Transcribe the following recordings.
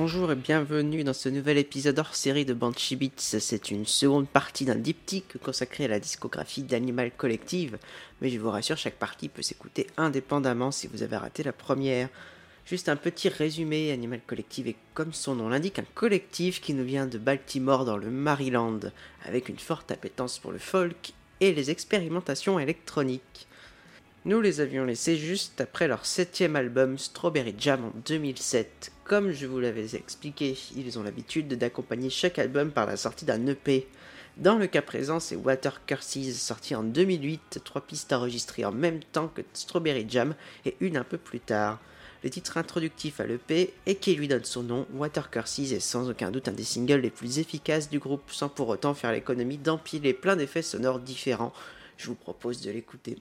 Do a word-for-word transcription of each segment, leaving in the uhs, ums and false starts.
Bonjour et bienvenue dans ce nouvel épisode hors série de Banshee Beats. C'est une seconde partie d'un diptyque consacré à la discographie d'Animal Collective, mais je vous rassure, chaque partie peut s'écouter indépendamment si vous avez raté la première. Juste un petit résumé, Animal Collective est, comme son nom l'indique, un collectif qui nous vient de Baltimore dans le Maryland, avec une forte appétence pour le folk et les expérimentations électroniques. Nous les avions laissés juste après leur septième album Strawberry Jam en deux mille sept. Comme je vous l'avais expliqué, ils ont l'habitude d'accompagner chaque album par la sortie d'un E P. Dans le cas présent, c'est Water Curses, sorti en deux mille huit, trois pistes enregistrées en même temps que Strawberry Jam et une un peu plus tard. Le titre introductif à l'E P et qui lui donne son nom, Water Curses, est sans aucun doute un des singles les plus efficaces du groupe, sans pour autant faire l'économie d'empiler plein d'effets sonores différents. Je vous propose de l'écouter.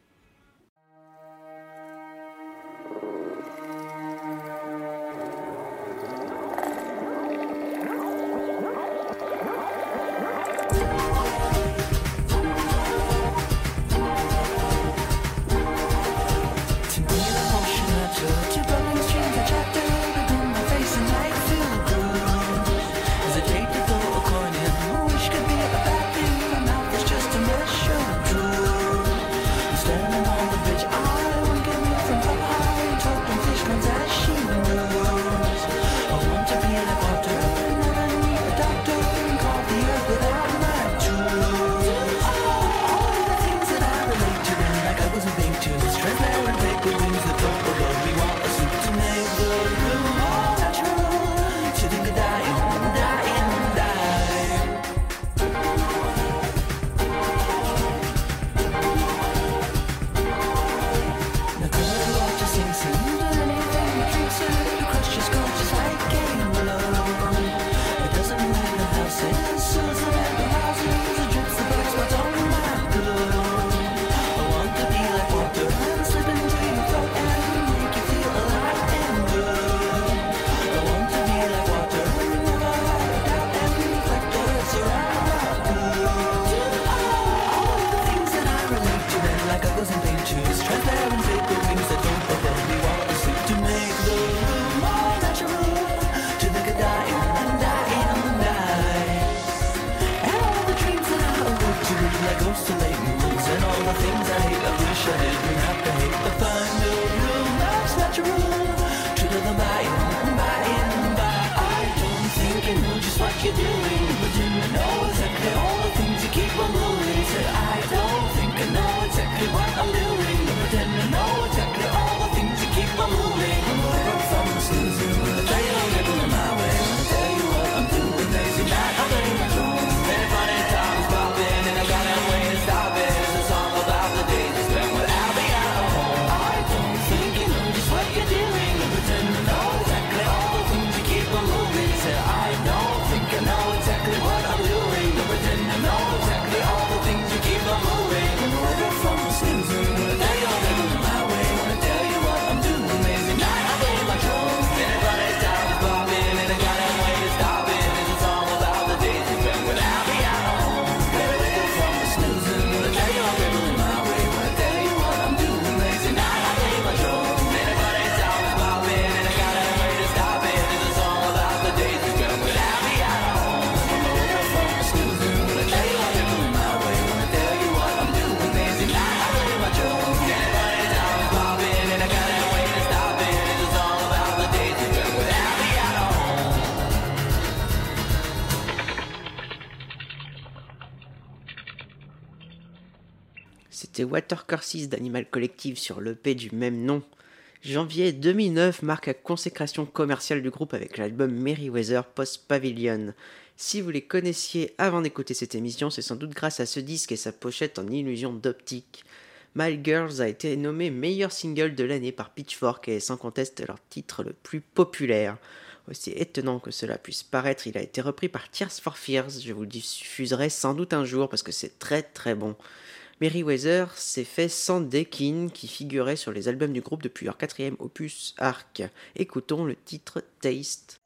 C'était Water Curses d'Animal Collective sur l'E P du même nom. Janvier deux mille neuf marque la consécration commerciale du groupe avec l'album Merryweather Post Pavilion. Si vous les connaissiez avant d'écouter cette émission, c'est sans doute grâce à ce disque et sa pochette en illusion d'optique. My Girls a été nommé meilleur single de l'année par Pitchfork et est sans conteste leur titre le plus populaire. Aussi étonnant que cela puisse paraître, il a été repris par Tears for Fears. Je vous le diffuserai sans doute un jour parce que c'est très très bon. Merryweather s'est fait sans Deakin qui figurait sur les albums du groupe depuis leur quatrième opus Arc. Écoutons le titre Taste.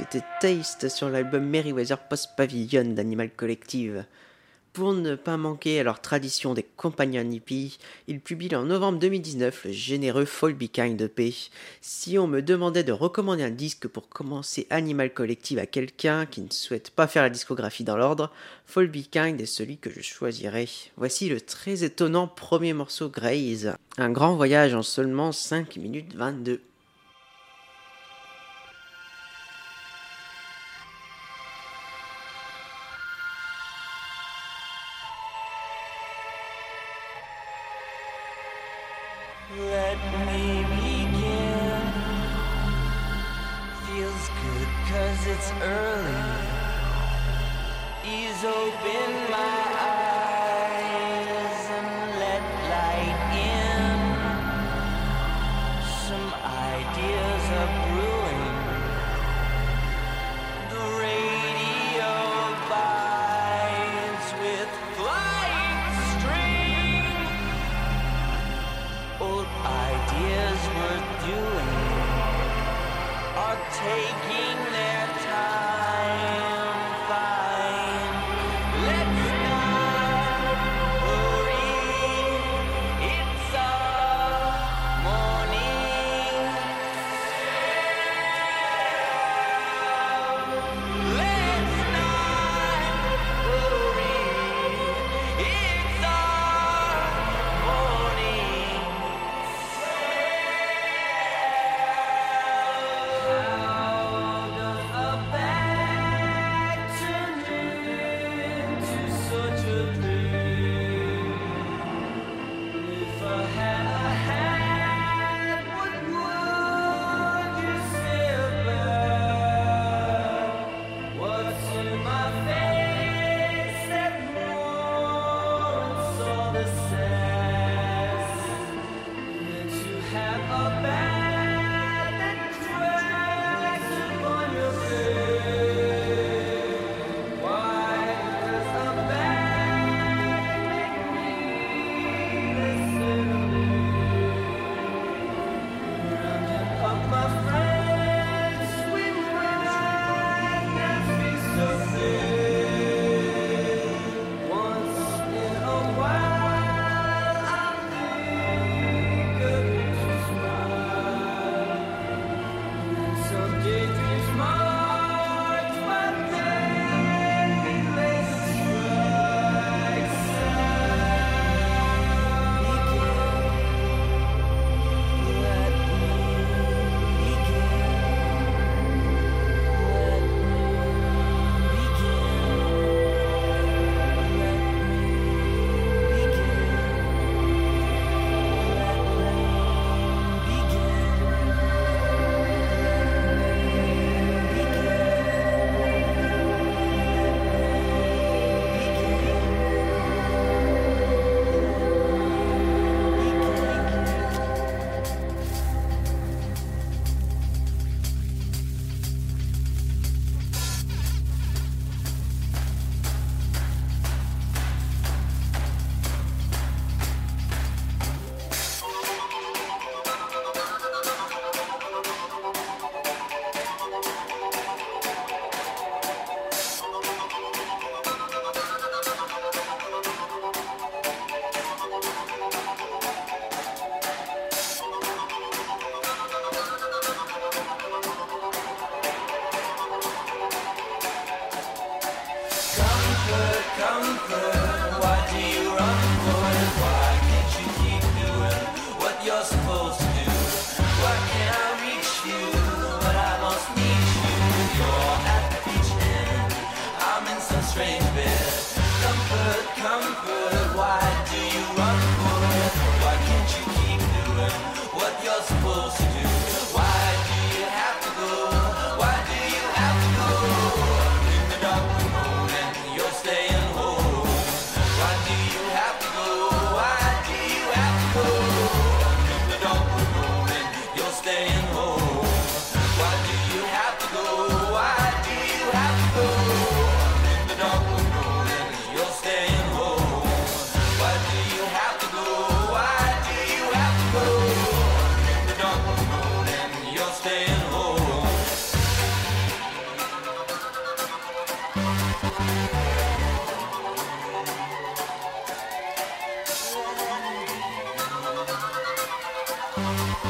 c'était Taste sur l'album Merryweather Post Pavilion d'Animal Collective. Pour ne pas manquer à leur tradition des companions hippies, ils publient en novembre deux mille dix-neuf le généreux Fall Be Kind E P. Si on me demandait de recommander un disque pour commencer Animal Collective à quelqu'un qui ne souhaite pas faire la discographie dans l'ordre, Fall Be Kind est celui que je choisirais. Voici le très étonnant premier morceau Graze, un grand voyage en seulement cinq minutes vingt-deux. Let me begin. Feels good cause it's early. Ease open my eyes and let light in. Some ideas are brewing. The radio bites with flying string. Old ideas worth doing are taking their time. Fine, let's not hurry. It's a morning. Let's not hurry. It's a morning. How does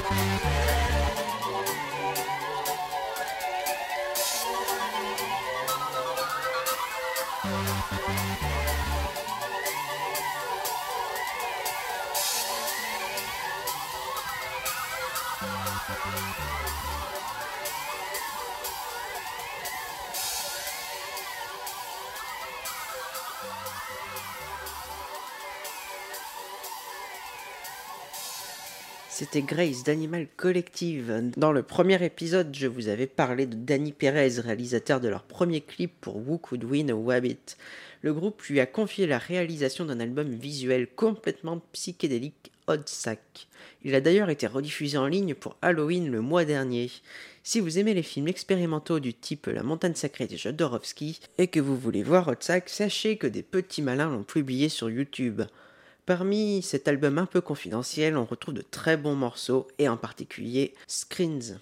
C'était Grace d'Animal Collective. Dans le premier épisode, je vous avais parlé de Danny Perez, réalisateur de leur premier clip pour Who Could Win a Wabbit. Le groupe lui a confié la réalisation d'un album visuel complètement psychédélique, Odd Sack. Il a d'ailleurs été rediffusé en ligne pour Halloween le mois dernier. Si vous aimez les films expérimentaux du type La Montagne Sacrée de Jodorowsky et que vous voulez voir Odd Sack, sachez que des petits malins l'ont publié sur YouTube. Parmi cet album un peu confidentiel, on retrouve de très bons morceaux, et en particulier Screens.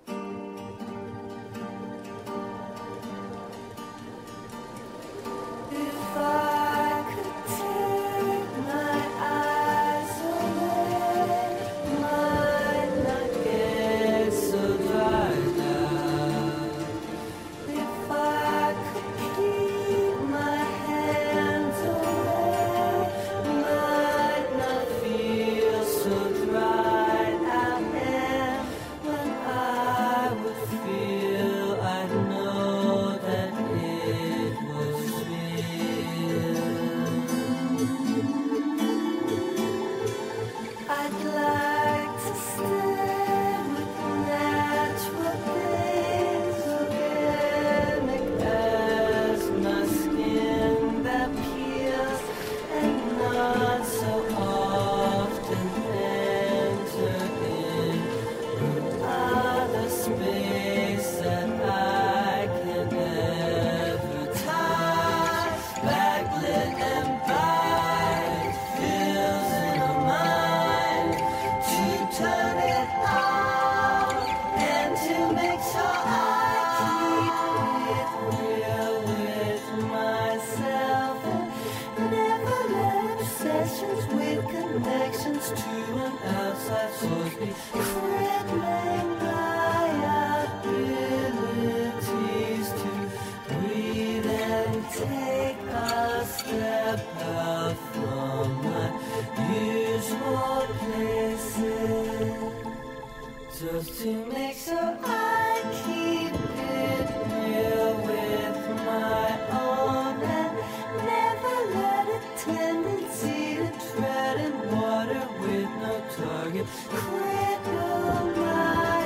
Just to make sure I keep it real with my own and never let a tendency to tread in water with no target cripple my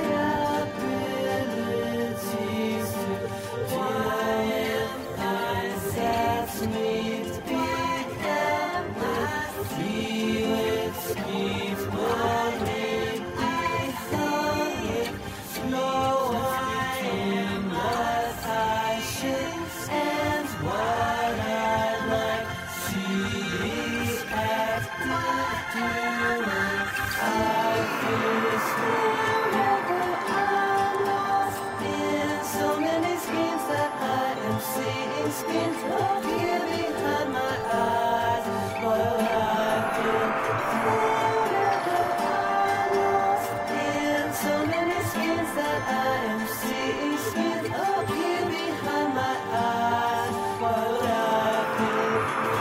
abilities to deal with mindsets needs become my feelings keep falling. Screens of fear behind my eyes, while I feel forever lost in so many screens that I am seeing. Screens of fear behind my eyes, while I feel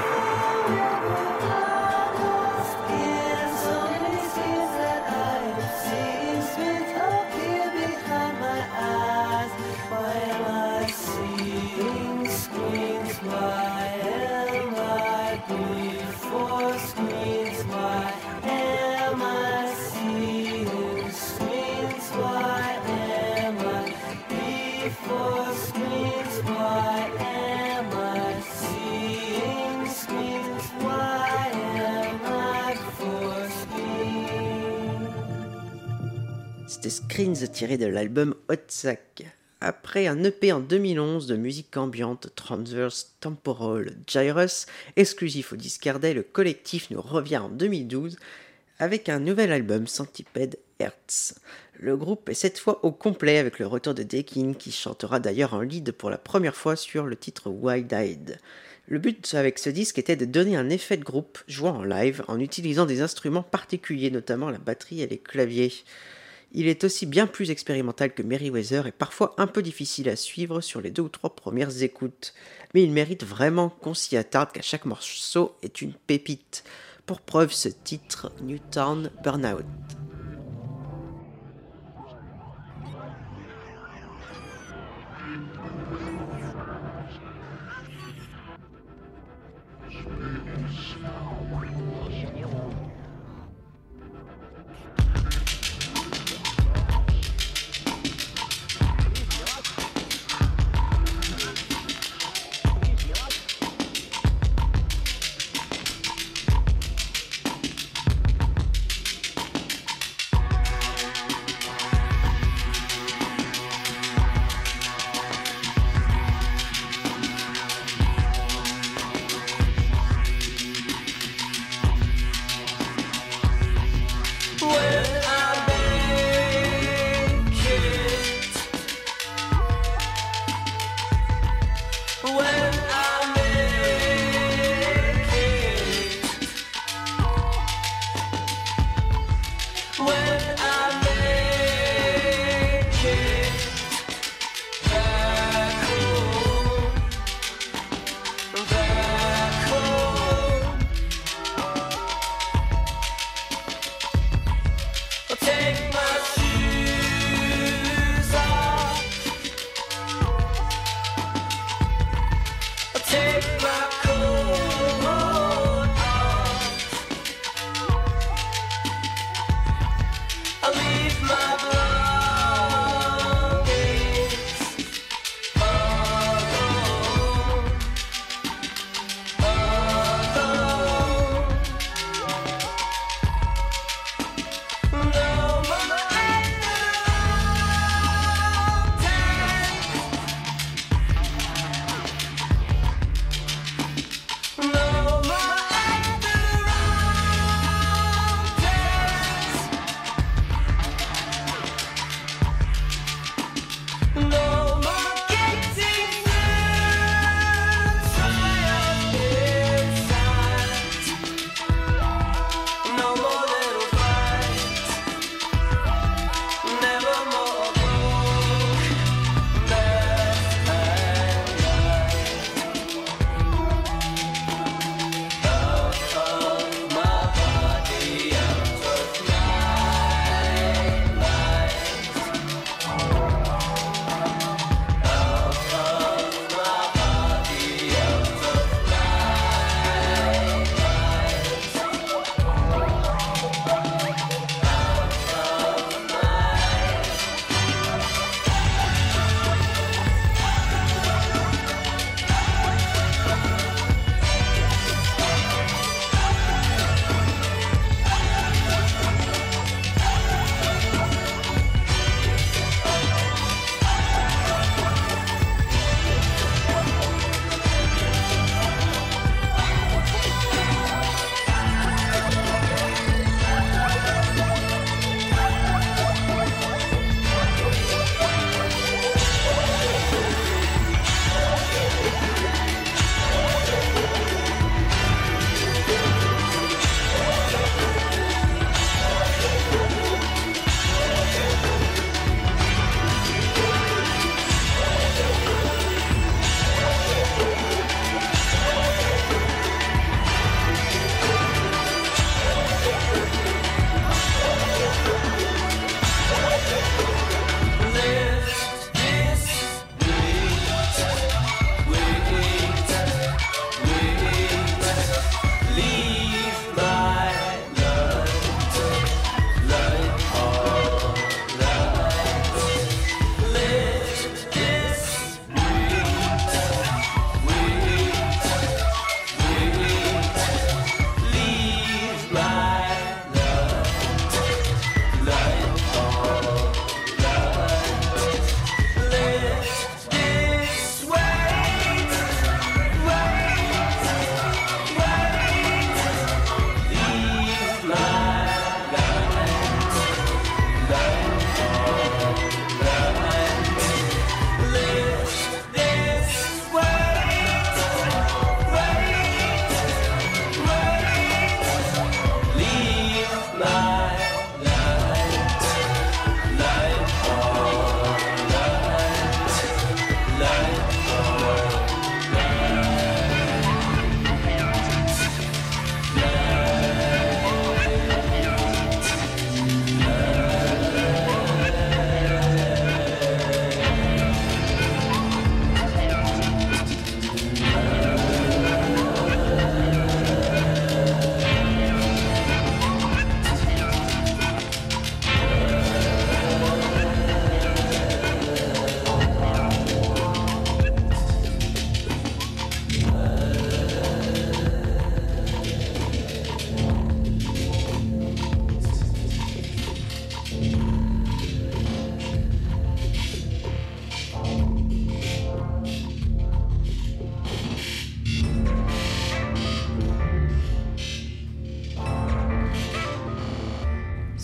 forever lost in so many screens that I am seeing. Screens of fear behind my eyes, why am I seeing screens? Why am I before screens? Why am I seeing screens? Why am I before screens? Why am I seeing screens? Why am I before screens? C'était Screens tiré de l'album Hot Sack. Après un E P en deux mille onze de musique ambiante Transverse Temporal Gyrus, exclusif au Discardet, le collectif nous revient en deux mille douze avec un nouvel album Centipede Hertz. Le groupe est cette fois au complet avec le retour de Dekin qui chantera d'ailleurs en lead pour la première fois sur le titre Wild Eyed. Le but avec ce disque était de donner un effet de groupe jouant en live en utilisant des instruments particuliers, notamment la batterie et les claviers. Il est aussi bien plus expérimental que Merriweather et parfois un peu difficile à suivre sur les deux ou trois premières écoutes. Mais il mérite vraiment qu'on s'y attarde car chaque morceau est une pépite. Pour preuve ce titre, Newtown Burnout.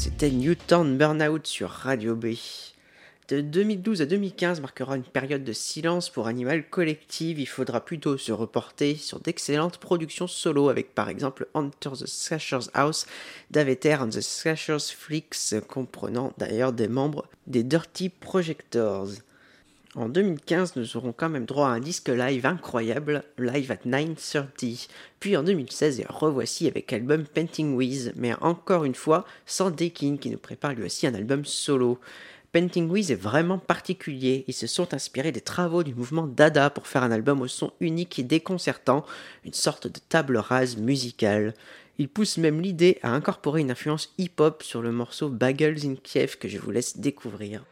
C'était Newtown Burnout sur Radio B. De deux mille douze à deux mille quinze marquera une période de silence pour Animal Collective. Il faudra plutôt se reporter sur d'excellentes productions solo avec par exemple Enter the Slasher's House, Daveter and the Slasher's Flicks, comprenant d'ailleurs des membres des Dirty Projectors. En deux mille quinze, nous aurons quand même droit à un disque live incroyable, Live at nine thirty. Puis en deux mille seize, et revoici avec l'album Painting With, mais encore une fois sans Deakin qui nous prépare lui aussi un album solo. Painting With est vraiment particulier, ils se sont inspirés des travaux du mouvement Dada pour faire un album au son unique et déconcertant, une sorte de table rase musicale. Ils poussent même l'idée à incorporer une influence hip-hop sur le morceau Bagels in Kiev que je vous laisse découvrir.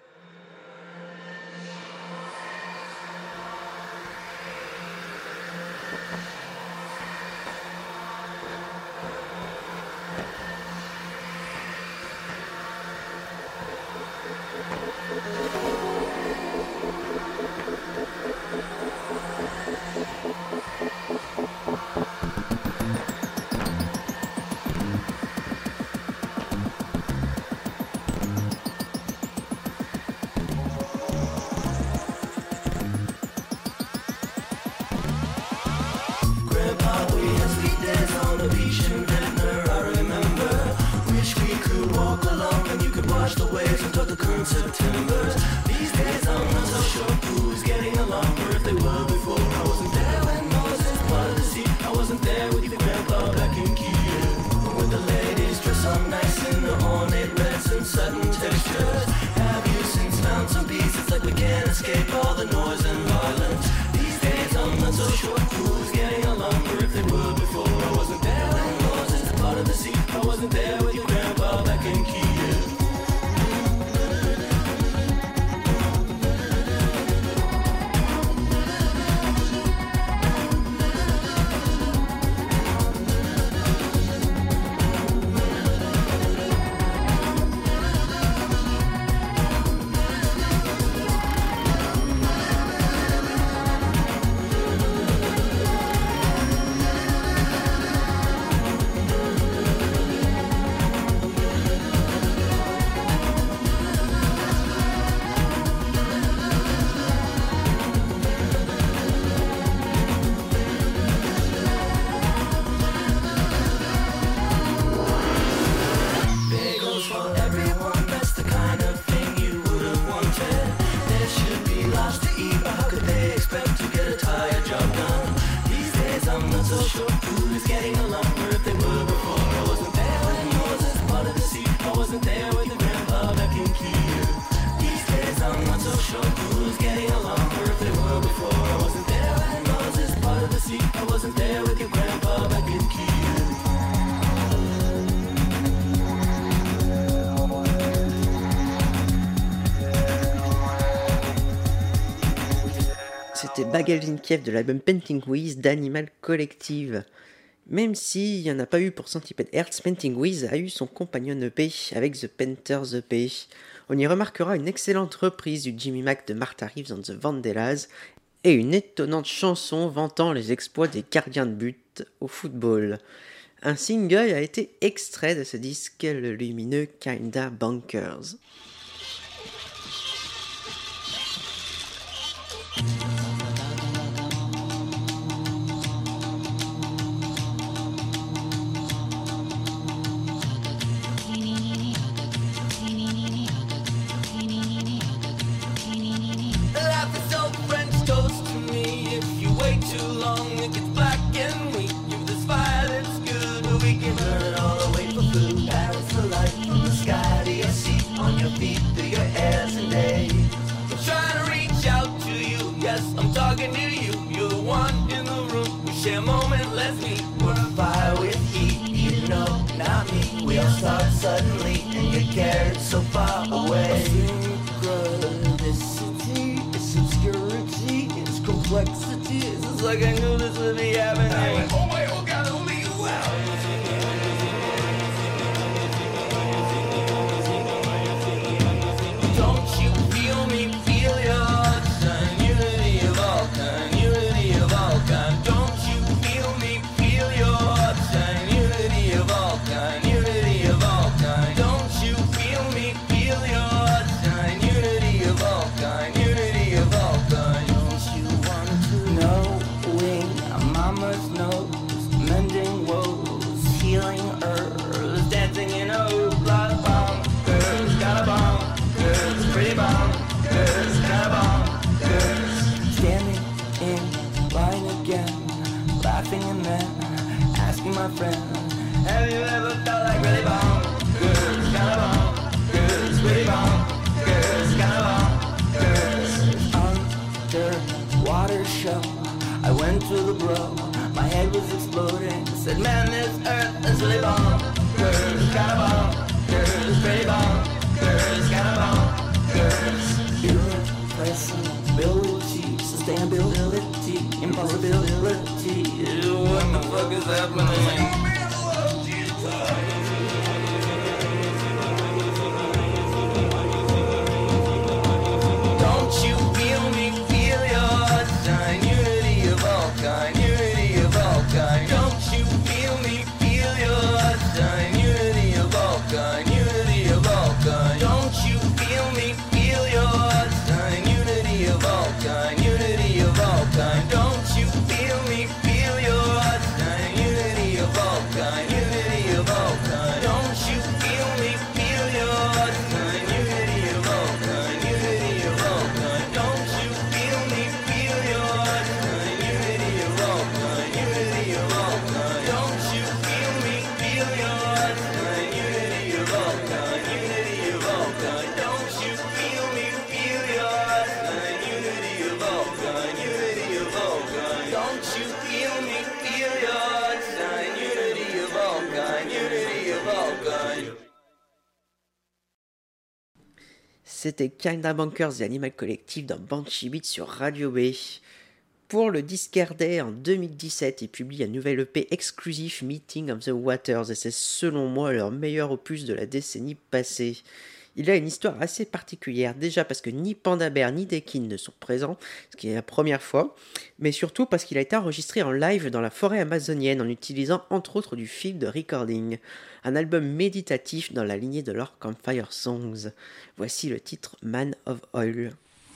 C'était Bagels in Kiev de l'album Painting With d'Animal Collective. Même s'il n'y en a pas eu pour Centipede Hearts, Painting With a eu son compagnon E P avec The Painters E P. On y remarquera une excellente reprise du Jimmy Mac de Martha Reeves and the Vandellas et une étonnante chanson vantant les exploits des gardiens de but au football. Un single a été extrait de ce disque, le lumineux Kinda Bonkers. Life is so French toast to me. If you wait too long, it gets black and weak. If this fire that's good, but we can burn it all away for food. Paris the light from the sky to your seat, on your feet, through your hairs and days. I'm trying to reach out to you, yes, I'm talking to you. You're the one in the room, we share a moment, let's meet. We're on fire with heat, you know, not me. We all start suddenly, and you're carried so far away. Synchronicity, it's obscurity, it's complexity. It's just like I knew this would be happening. Oh my God, only you Don't you feel me, feel your heart shine. Unity of all kind, unity of all kind. Don't you feel me, feel your heart shine. Unity of all kind, unity of all kind. Don't you my friend. Have you ever felt like really bonkers, kind of bonkers, really bonkers, kind of bonkers? Underwater show, I went to the blow, my head was exploding. Said, man, this earth is really bonkers, kind of bonkers, really bonkers, kind of bonkers. Irrepressibility, sustainability, impossibility. What the fuck is happening? Don't you feel me, feel your shine, unity of all kind, unity of all kind. Don't you feel me, feel your shine, unity of all kind, unity of all kind. Don't you feel me, feel your shine, unity of all kind, unity of all kind. Don't you feel me, feel your shine, unity of all kind, unity of all kind. Don't you feel me, feel your shine, unity of all kind, unity of all kind. Don't you feel me, feel your shine, unity of all kind, unity of all kind. Don't you feel me, feel your shine, unity of all kind, unity of all kind. Don't you feel me, feel your shine, unity of all kind, unity of all kind. Don't you feel me, feel your shine, unity of all kind, unity of all kind. C'était Kinda Bankers et Animal Collective dans Banshee Beat sur Radio B. Pour le disquaire Day en deux mille dix-sept, ils publient un nouvel E P exclusif, Meeting of the Waters, et c'est selon moi leur meilleur opus de la décennie passée. Il a une histoire assez particulière, déjà parce que ni Panda Bear ni Dekin ne sont présents, ce qui est la première fois, mais surtout parce qu'il a été enregistré en live dans la forêt amazonienne en utilisant entre autres du field recording, un album méditatif dans la lignée de leurs Campfire Songs. Voici le titre Man of Oil.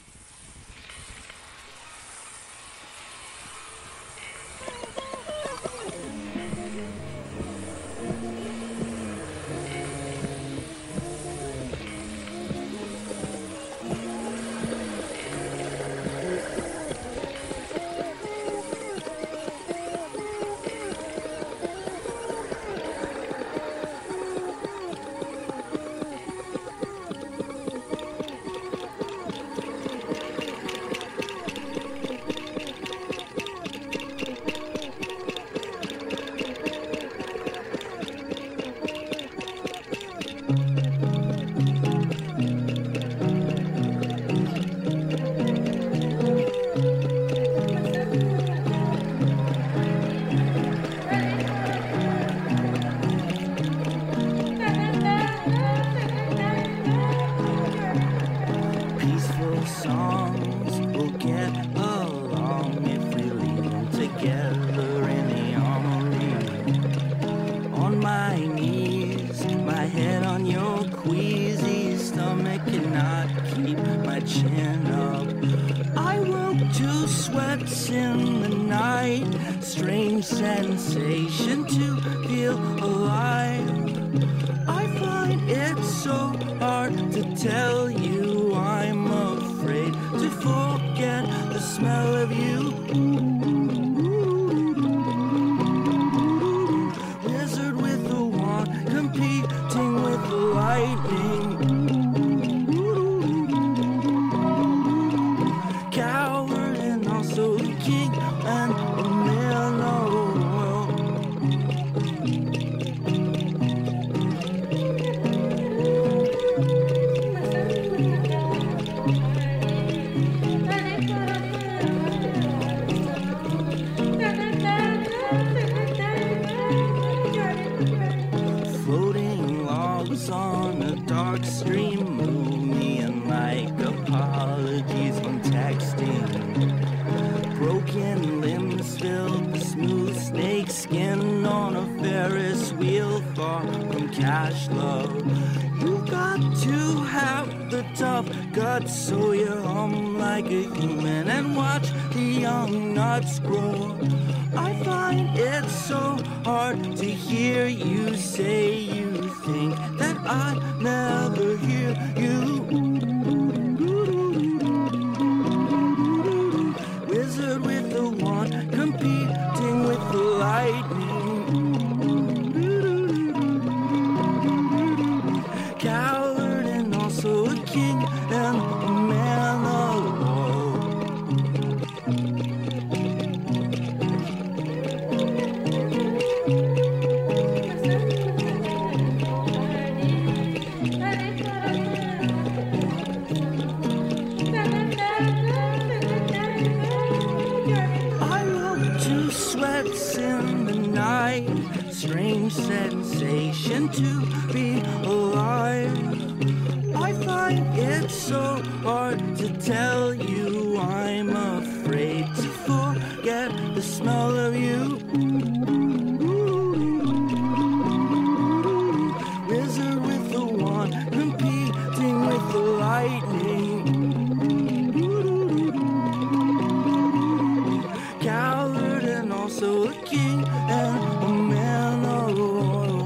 Peaceful songs will get along if we leave them together in the armory. On my knees, my head on your queasy stomach cannot keep my chin up. I woke to sweats in the night, strange sensation to feel alive. I find it so hard to tell you I'm afraid to forget the smell of you. Wizard with the wand, competing with the lightning. Coward and also the king and the man of the world. Floating logs on a dark stream move me and like apologies when texting. Broken limbs fill the smooth snake skin on a Ferris wheel far from cash love. You got to have the tough guts so you hum like a human and watch the young nuts grow. I find it so hard to hear you say you think that I never hear you. Wizard with the wand, competing with the lightning. king and a man of war. I woke to sweats in the night, strange sensation to be alive. I find it so hard to tell you I'm afraid to forget the smell of you. Wizard with the wand, competing with the lightning. Coward and also a king and a man of oil.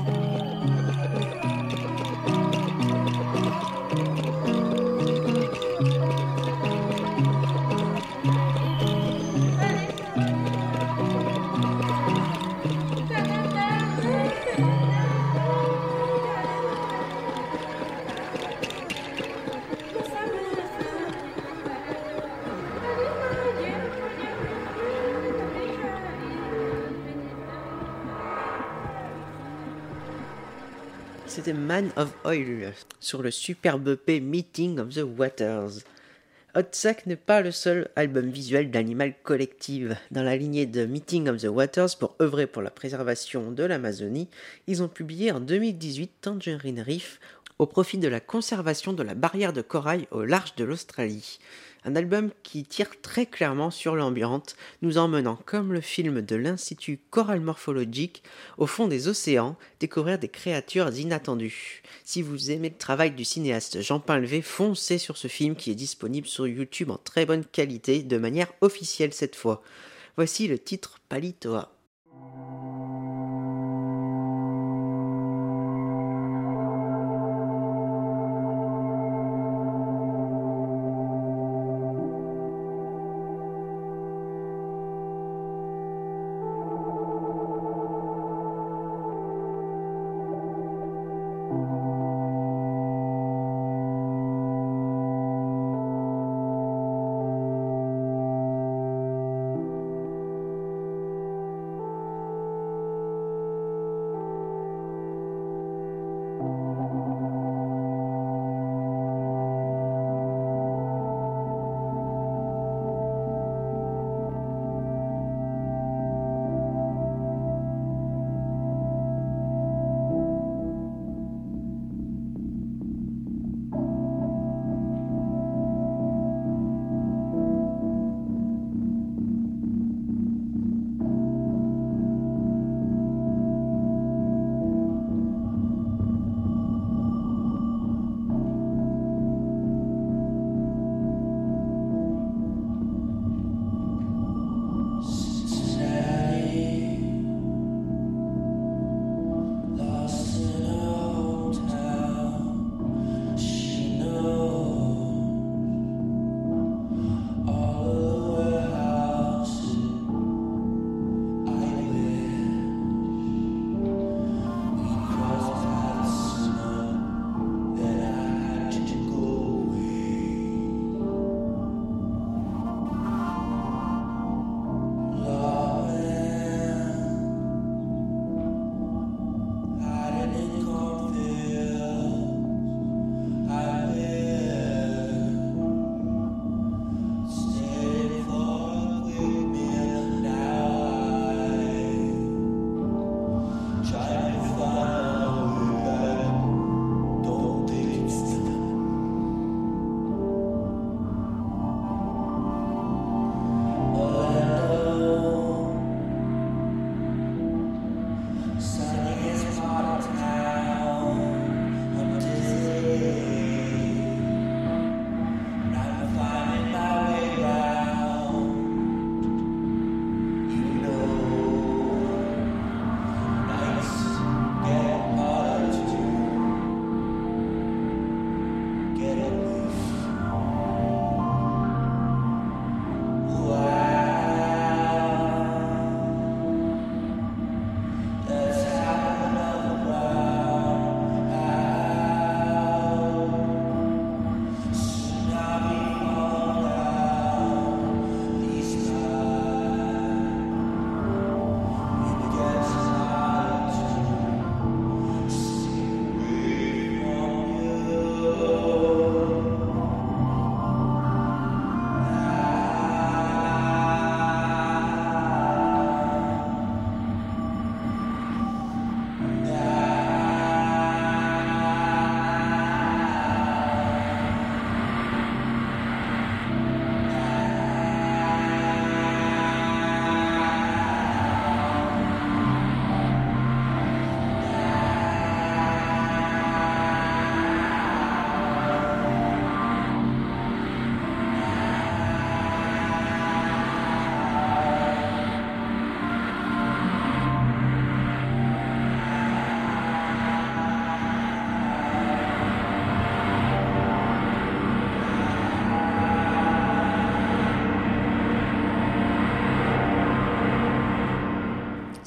C'était Man of Oil sur le superbe E P Meeting of the Waters. Hot Sack n'est pas le seul album visuel d'Animal Collective. Dans la lignée de Meeting of the Waters pour œuvrer pour la préservation de l'Amazonie, ils ont publié en deux mille dix-huit Tangerine Reef au profit de la conservation de la barrière de corail au large de l'Australie. Un album qui tire très clairement sur l'ambiance, nous emmenant comme le film de l'Institut Coral Morphologique au fond des océans, découvrir des créatures inattendues. Si vous aimez le travail du cinéaste Jean Painlevé, foncez sur ce film qui est disponible sur YouTube en très bonne qualité, de manière officielle cette fois. Voici le titre Palitoa.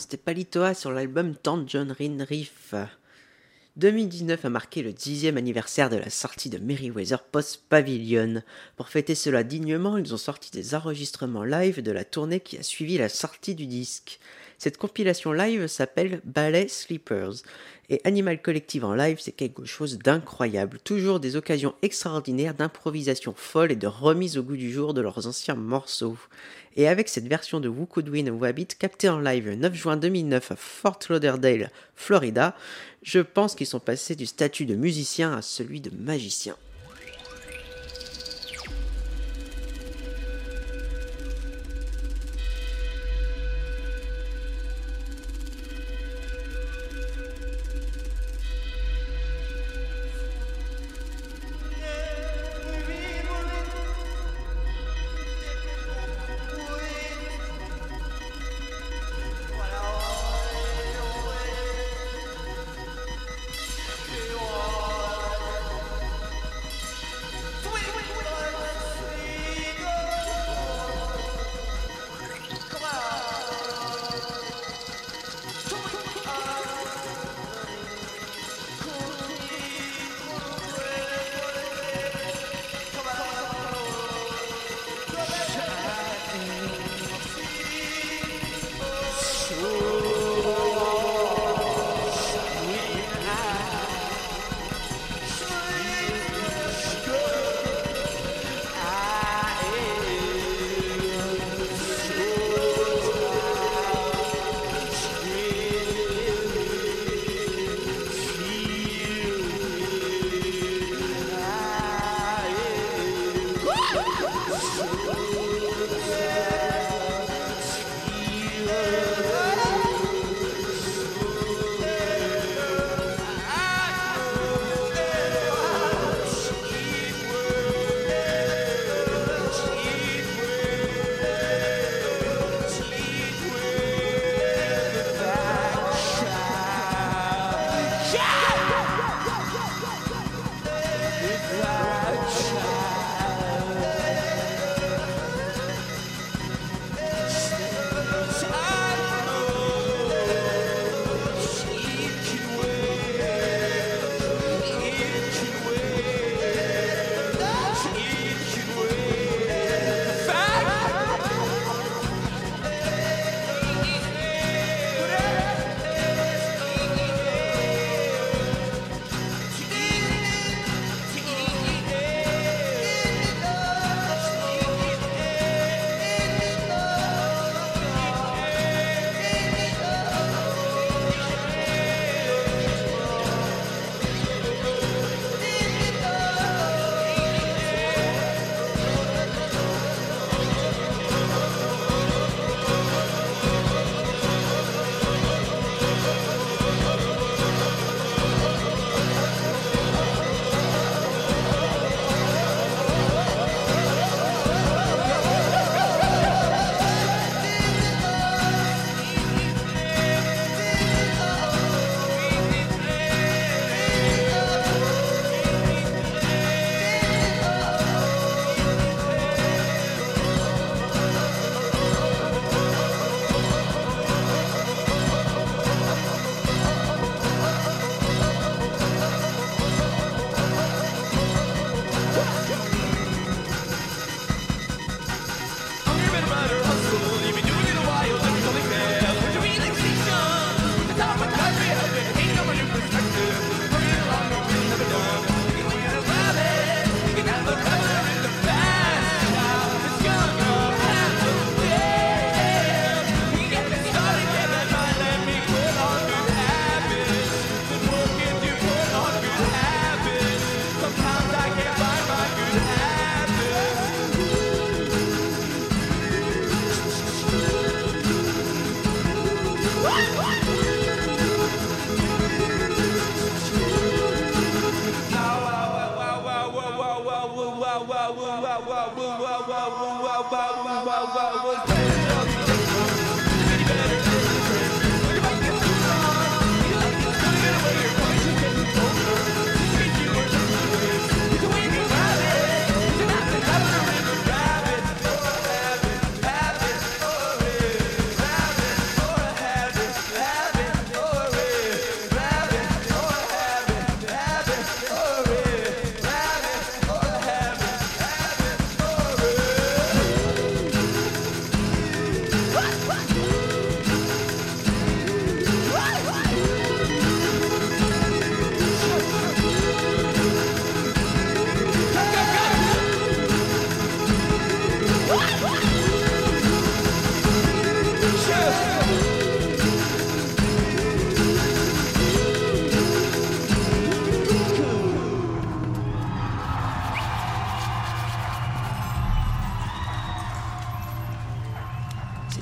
c'était Palitoa sur l'album Tangerine Reef. deux mille dix-neuf a marqué le dixième anniversaire de la sortie de Merryweather Post Pavilion. Pour fêter cela dignement, ils ont sorti des enregistrements live de la tournée qui a suivi la sortie du disque. Cette compilation live s'appelle Ballet Sleepers, et Animal Collective en live, c'est quelque chose d'incroyable. Toujours des occasions extraordinaires d'improvisation folle et de remise au goût du jour de leurs anciens morceaux. Et avec cette version de Who Could Win Wabbit captée en live le neuf juin deux mille neuf à Fort Lauderdale, Florida, je pense qu'ils sont passés du statut de musicien à celui de magicien.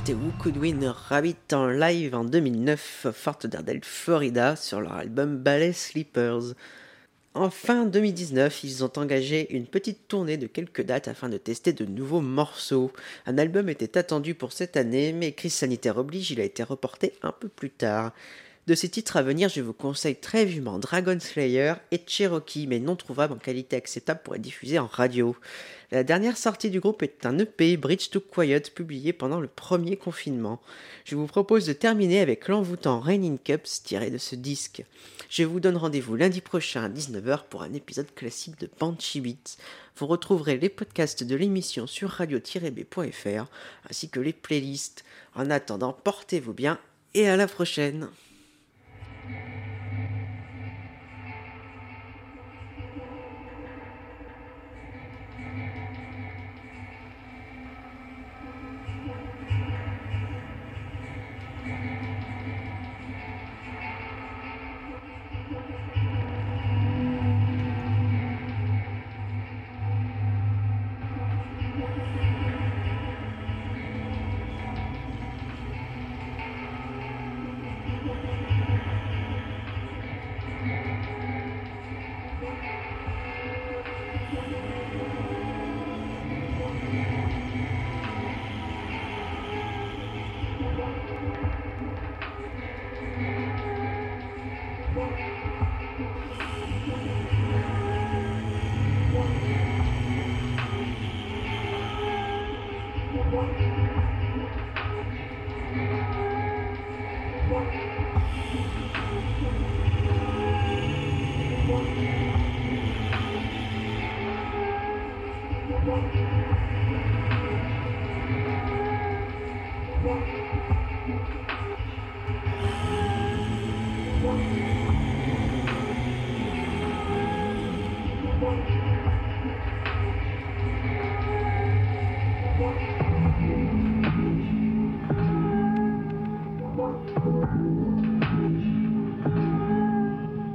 c'était Who Could Win Rabbit en live en deux mille neuf, Fort Lauderdale, Florida, sur leur album Ballet Slippers. En fin deux mille dix-neuf, ils ont engagé une petite tournée de quelques dates afin de tester de nouveaux morceaux. Un album était attendu pour cette année, mais crise sanitaire oblige, il a été reporté un peu plus tard. De ces titres à venir, je vous conseille très vivement Dragon Slayer et Cherokee, mais non trouvables en qualité acceptable pour être diffusés en radio. La dernière sortie du groupe est un E P, Bridge to Quiet, publié pendant le premier confinement. Je vous propose de terminer avec l'envoûtant Raining Cups tiré de ce disque. Je vous donne rendez-vous lundi prochain à dix-neuf heures pour un épisode classique de Banshee Beats. Vous retrouverez les podcasts de l'émission sur radio tiret b point f r ainsi que les playlists. En attendant, portez-vous bien et à la prochaine.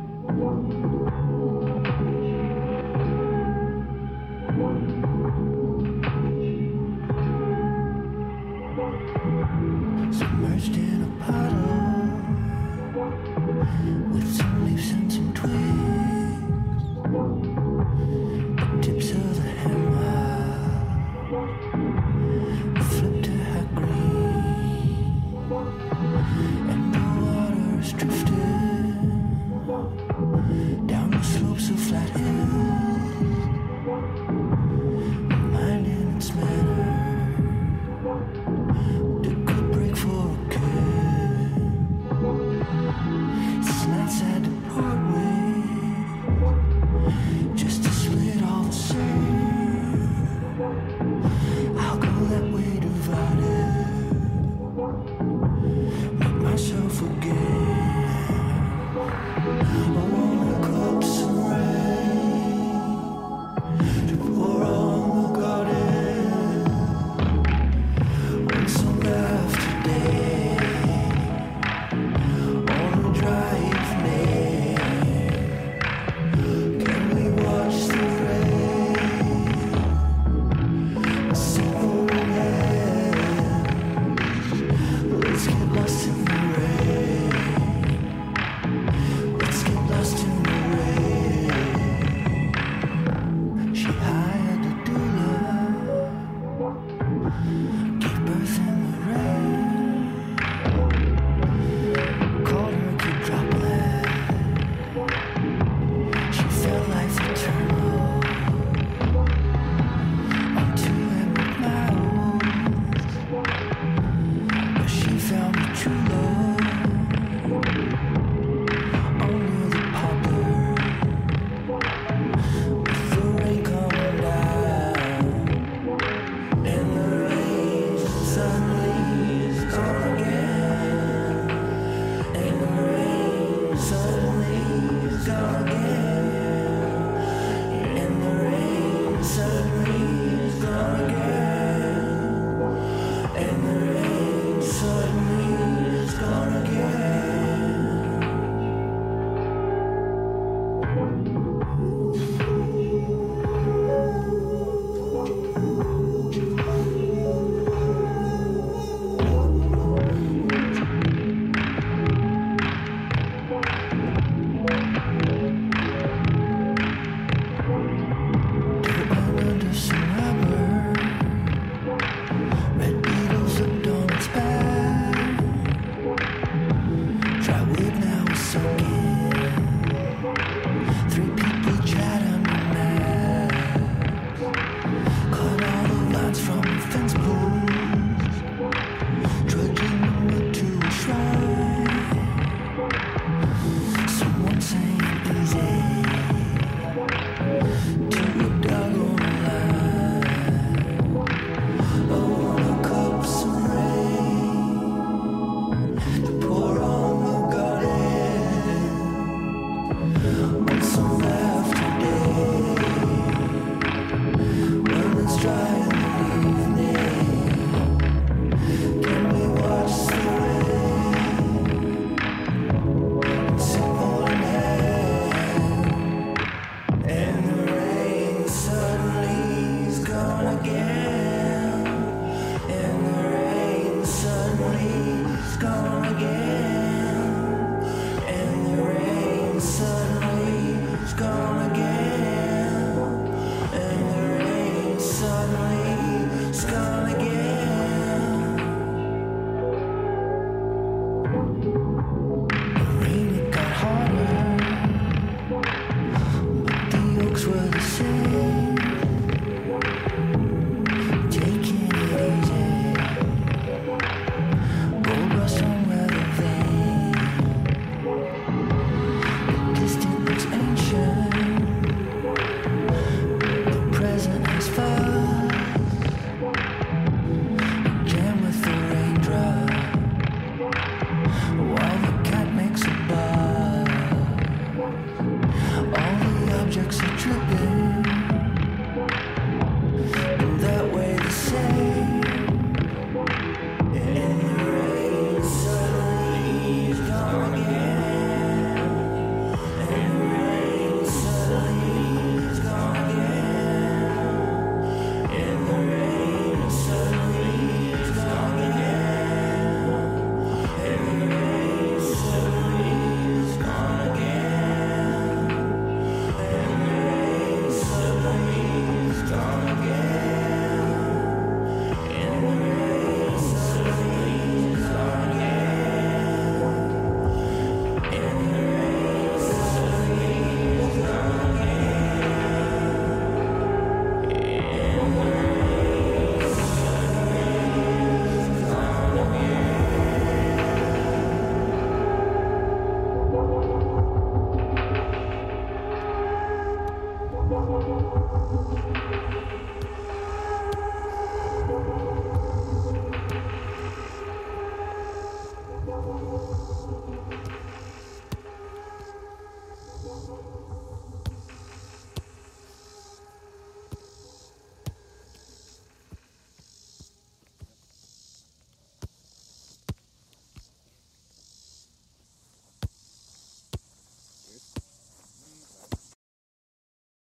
One. say, taking it easy. Gold rush on weather vane. The distant looks ancient. The present has fuzz. Jam with the raindrop. While the cat makes a buzz. All the objects are tripping.